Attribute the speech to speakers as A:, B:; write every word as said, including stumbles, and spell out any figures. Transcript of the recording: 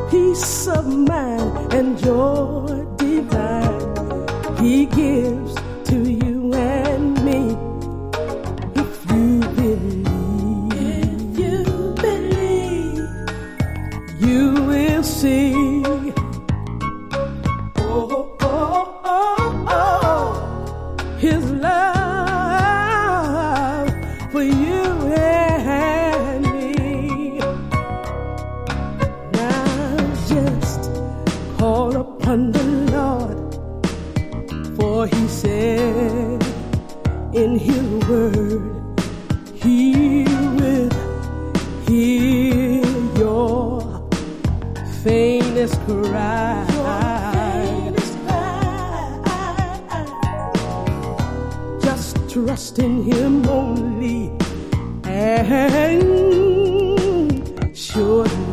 A: peace of mind and joy divine He gives to you and me. If you believe, if you believe, you will see. Oh, oh, oh, oh, His love for you and me. Now just call upon the Lord, for He said in His word, He will hear your faintest cry. Just trust in Him only, and surely